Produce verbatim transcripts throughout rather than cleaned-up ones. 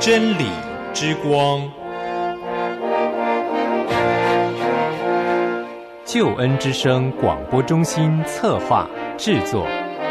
真理之光， 救恩之声广播中心策划制作。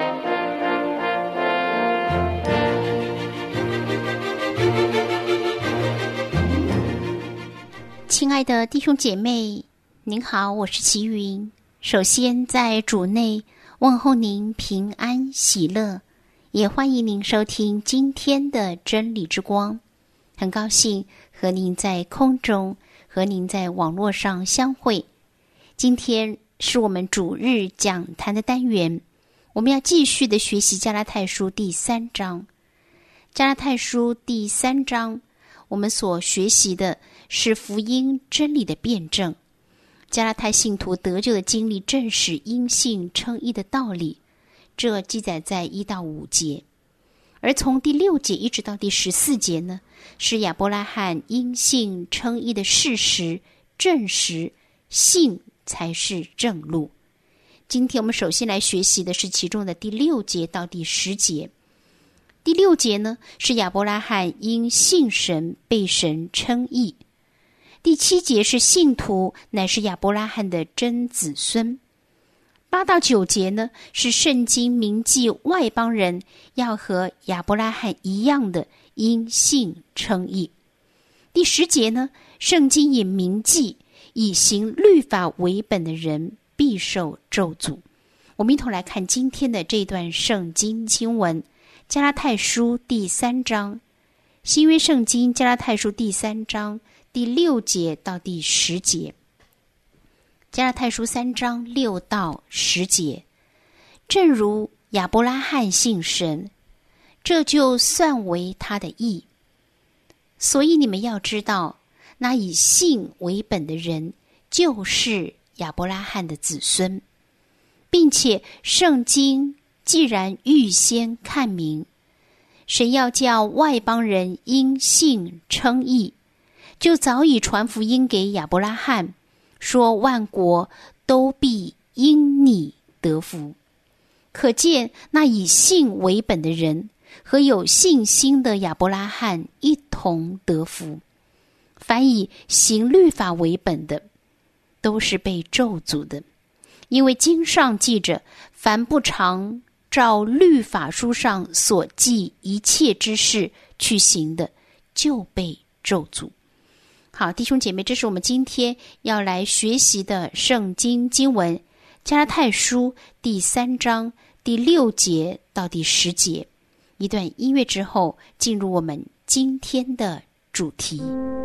亲爱的弟兄姐妹，您好，我是齐云。首先在主内问候您平安喜乐，也欢迎您收听今天的真理之光。很高兴和您在空中，和您在网络上相会。今天是我们主日讲坛的单元，我们要继续的学习加拉太书第三章。加拉太书第三章，我们所学习的是福音真理的辩证，加拉太信徒得救的经历证实因信称义的道理，这记载在一到五节。而从第六节一直到第十四节呢，是亚伯拉罕因信称义的事实证实信才是正路。今天我们首先来学习的是其中的第六节到第十节。第六节呢，是亚伯拉罕因信神被神称义。第七节是信徒乃是亚伯拉罕的真子孙。八到九节呢，是圣经铭记外邦人要和亚伯拉罕一样的因信称义。第十节呢，圣经也铭记以行律法为本的人必受咒诅。我们一同来看今天的这段圣经经文，加拉太书第三章，新约圣经加拉太书第三章第六节到第十节。加拉太书三章六到十节，正如亚伯拉罕信神，这就算为他的义。所以你们要知道，那以信为本的人就是亚伯拉罕的子孙，并且圣经既然预先看明，神要叫外邦人因信称义，就早已传福音给亚伯拉罕，说万国都必因你得福。可见那以信为本的人和有信心的亚伯拉罕一同得福。凡以行律法为本的，都是被咒诅的，因为经上记着，凡不常照律法书上所记一切之事去行的，就被咒诅。好，弟兄姐妹，这是我们今天要来学习的圣经经文，加拉太书第三章第六节到第十节。一段音乐之后，进入我们今天的主题。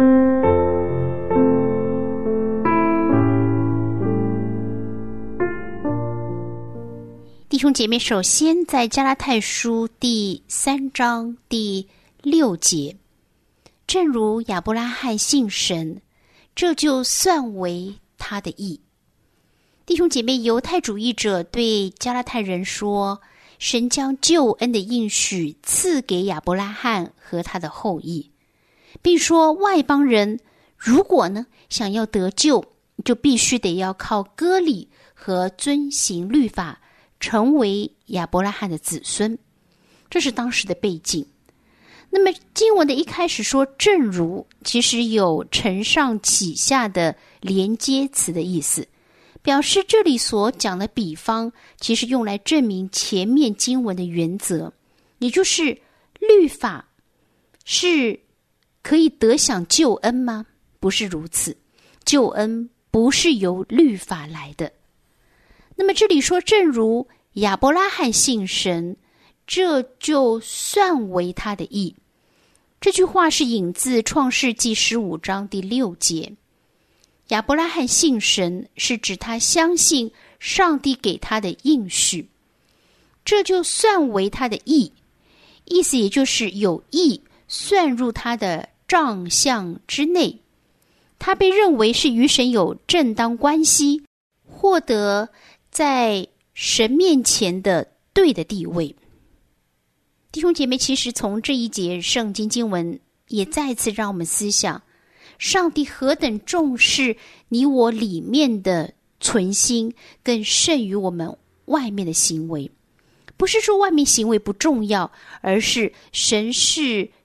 弟兄姐妹，首先在加拉太书第三章第六节，正如亚伯拉罕信神，这就算为他的义。弟兄姐妹，犹太主义者对加拉太人说，神将救恩的应许赐给亚伯拉罕和他的后裔，并说外邦人如果呢想要得救，就必须得要靠割礼和遵行律法，成为亚伯拉罕的子孙。这是当时的背景。那么经文的一开始说正如，其实有承上启下的连接词的意思，表示这里所讲的比方其实用来证明前面经文的原则，也就是律法是可以得享救恩吗？不是如此，救恩不是由律法来的。那么这里说正如亚伯拉罕信神，这就算为他的义。这句话是引自创世纪十五章第六节。亚伯拉罕信神是指他相信上帝给他的应许，这就算为他的义，意思也就是有义算入他的账项之内，他被认为是与神有正当关系，获得在神面前的对的地位。弟兄姐妹，其实从这一节圣经经文也再次让我们思想，上帝何等重视你我里面的存心，更胜于我们外面的行为。不是说外面行为不重要，而是神是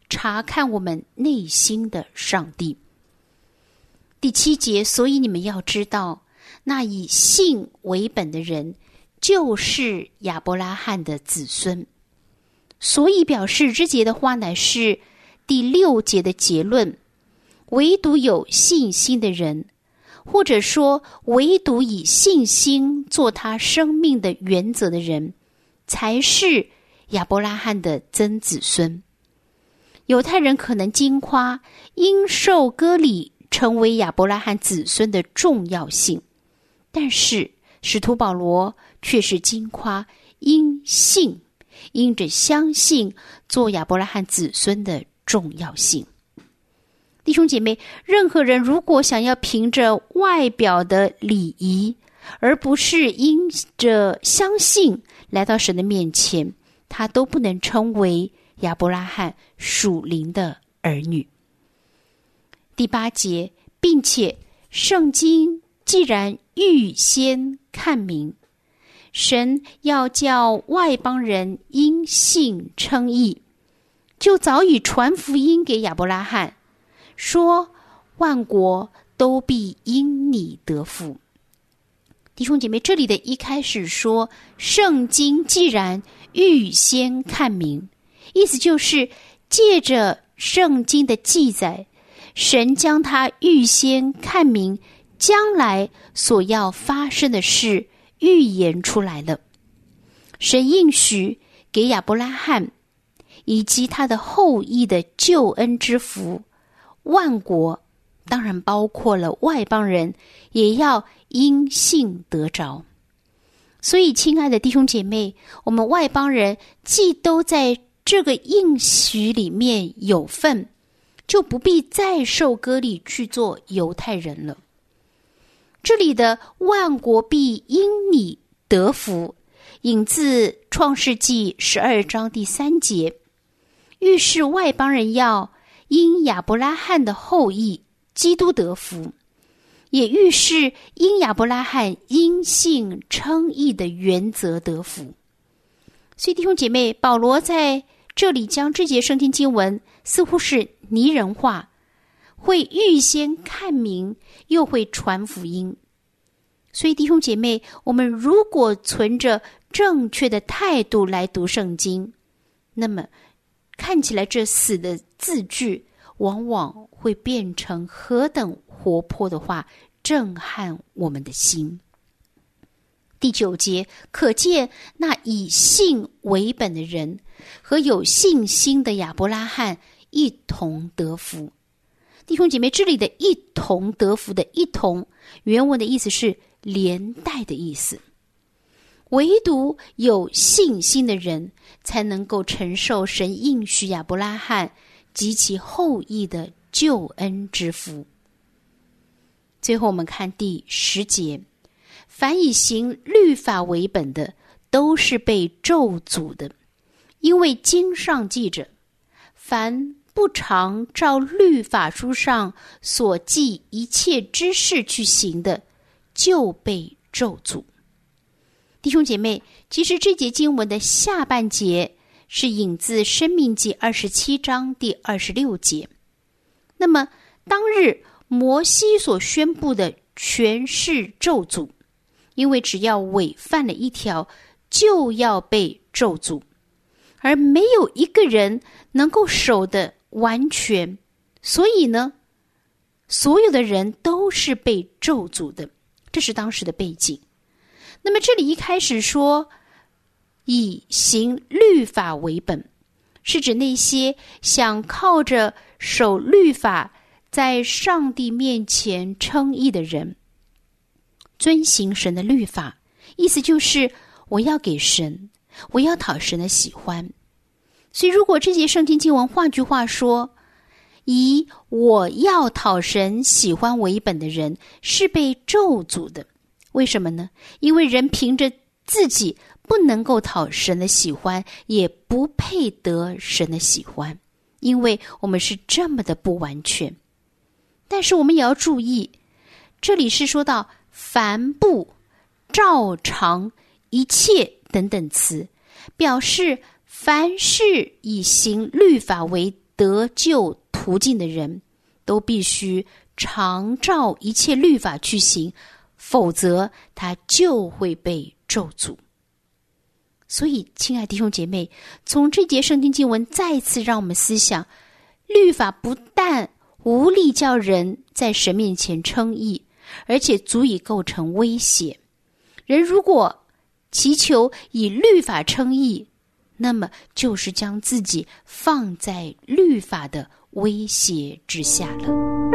查看我们内心的上帝。第七节，所以你们要知道，那以信为本的人，就是亚伯拉罕的子孙。所以表示之节的话乃是第六节的结论，唯独有信心的人，或者说唯独以信心做他生命的原则的人，才是亚伯拉罕的曾子孙。犹太人可能惊夸因受割礼成为亚伯拉罕子孙的重要性，但是使徒保罗却是惊夸因信因着相信做亚伯拉罕子孙的重要性。弟兄姐妹，任何人如果想要凭着外表的礼仪，而不是因着相信来到神的面前，他都不能称为亚伯拉罕属灵的儿女。第八节，并且圣经既然预先看明，神要叫外邦人因信称义，就早已传福音给亚伯拉罕，说万国都必因你得福。弟兄姐妹，这里的一开始说圣经既然预先看明，意思就是借着圣经的记载，神将它预先看明将来所要发生的事预言出来了。神应许给亚伯拉罕以及他的后裔的救恩之福，万国当然包括了外邦人，也要因信得着。所以亲爱的弟兄姐妹，我们外邦人既都在这个应许里面有份，就不必再受割礼去做犹太人了。这里的万国必因你得福，引自创世纪十二章第三节，预示外邦人要因亚伯拉罕的后裔基督得福，也预示因亚伯拉罕因信称义的原则得福。所以弟兄姐妹，保罗在这里将这节圣经经文似乎是拟人化，会预先看明，又会传福音。所以弟兄姐妹，我们如果存着正确的态度来读圣经，那么看起来这死的字句往往会变成何等活泼的话，震撼我们的心。第九节，可见那以信为本的人和有信心的亚伯拉罕一同得福。弟兄姐妹，这里的一同得福的一同，原文的意思是连带的意思。唯独有信心的人才能够承受神应许亚伯拉罕及其后裔的救恩之福。最后我们看第十节，凡以行律法为本的，都是被咒诅的，因为经上记着，凡不常照律法书上所记一切之事去行的，就被咒诅。弟兄姐妹，其实这节经文的下半节是引自申命记二十七章第二十六节。那么当日摩西所宣布的全是咒诅，因为只要违犯了一条，就要被咒诅，而没有一个人能够守得完全，所以呢，所有的人都是被咒诅的，这是当时的背景。那么这里一开始说以行律法为本，是指那些想靠着守律法在上帝面前称义的人，遵行神的律法，意思就是我要给神，我要讨神的喜欢。所以如果这节圣经经文换句话说，以我要讨神喜欢为本的人是被咒诅的。为什么呢？因为人凭着自己不能够讨神的喜欢，也不配得神的喜欢，因为我们是这么的不完全。但是我们也要注意，这里是说到凡不、照常、一切等等词，表示凡是以行律法为得救途径的人，都必须常照一切律法去行，否则他就会被咒诅。所以亲爱的弟兄姐妹，从这节圣经经文再次让我们思想，律法不但无力叫人在神面前称义，而且足以构成威胁。人如果祈求以律法称义，那么就是将自己放在律法的威胁之下了。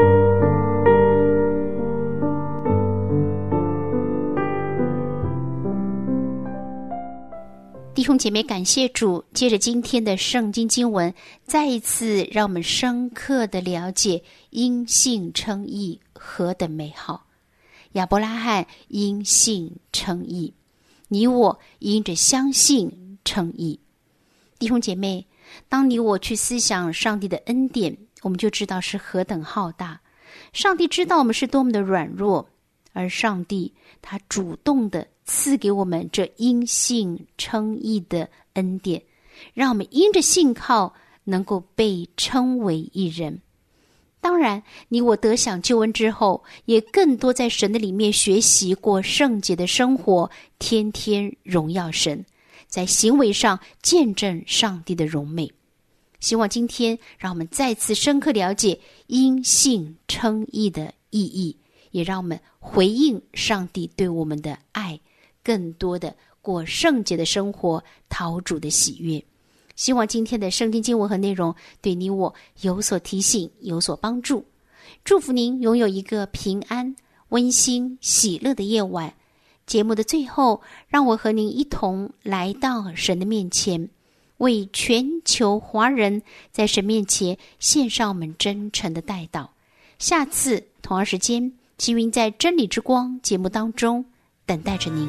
弟兄姐妹，感谢主，借着今天的圣经经文，再一次让我们深刻的了解因信称义何等美好。亚伯拉罕因信称义，你我因着相信称义。弟兄姐妹，当你我去思想上帝的恩典，我们就知道是何等浩大。上帝知道我们是多么的软弱，而上帝他主动的赐给我们这因信称义的恩典，让我们因着信靠能够被称为义人。当然，你我得享救恩之后，也更多在神的里面学习过圣洁的生活，天天荣耀神，在行为上见证上帝的荣美。希望今天让我们再次深刻了解因信称义的意义，也让我们回应上帝对我们的爱，更多的过圣洁的生活，讨主的喜悦。希望今天的圣经经文和内容对你我有所提醒，有所帮助。祝福您拥有一个平安、温馨、喜乐的夜晚。节目的最后，让我和您一同来到神的面前，为全球华人在神面前献上我们真诚的代祷。下次同样时间，齐云在真理之光节目当中等待着您。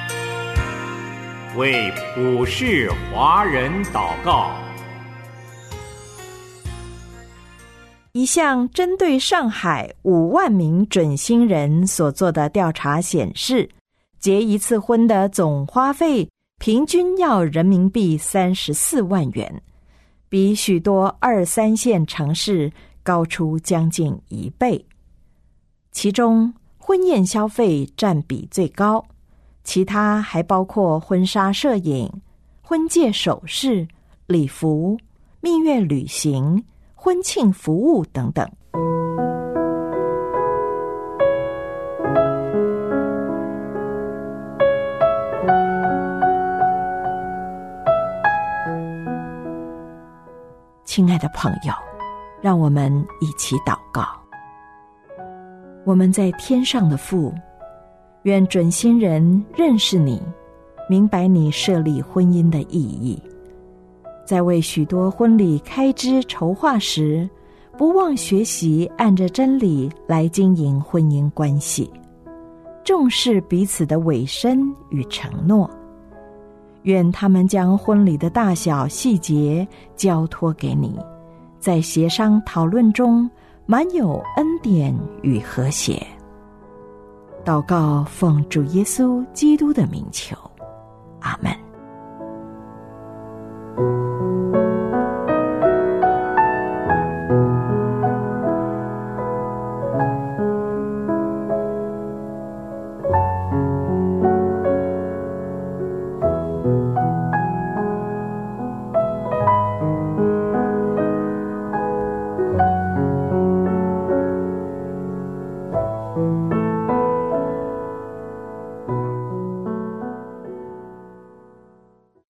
为普世华人祷告。 一项针对上海五万名准新人所做的调查显示，结一次婚的总花费平均要人民币三十四万元，比许多二三线城市高出将近一倍。其中婚宴消费占比最高，其他还包括婚纱摄影、婚戒首饰、礼服、蜜月旅行、婚庆服务等等。亲爱的朋友，让我们一起祷告。我们在天上的父，愿准新人认识你，明白你设立婚姻的意义，在为许多婚礼开支筹划时，不忘学习按着真理来经营婚姻关系，重视彼此的委身与承诺。愿他们将婚礼的大小细节交托给你，在协商讨论中满有恩典与和谐。祷告奉主耶稣基督的名求，阿们。